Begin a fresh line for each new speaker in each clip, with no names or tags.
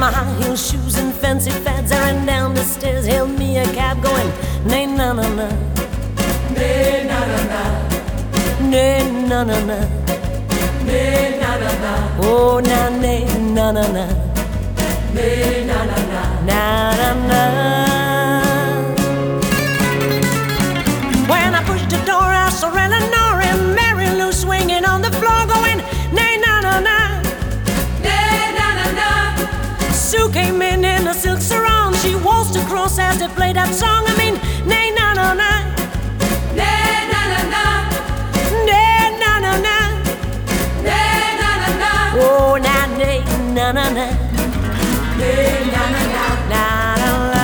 my high heel shoes and fancy fads. I ran down the stairs, hailed me a cab going, nay na na na,
Nay na na na,
nay na na na,
nay na na na,
oh na nay na na na,
nay na na na,
na na na. When I pushed the door, I saw Eleanor and Mary Lou swinging on the floor, going, nay na na na,
nay na na na.
Sue came in a silk sarong. She waltzed across as they played that song. I mean, nay na na na,
Nay na na na,
nay na na na,
nay na na na,
oh na nay na na na,
nay na na na.
na na na.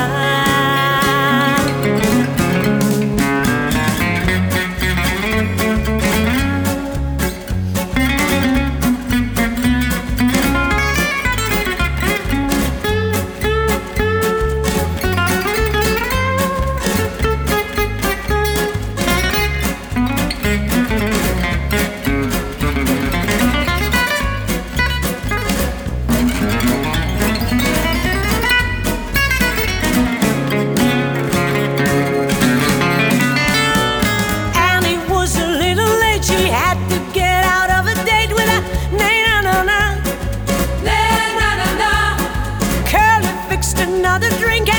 Another drink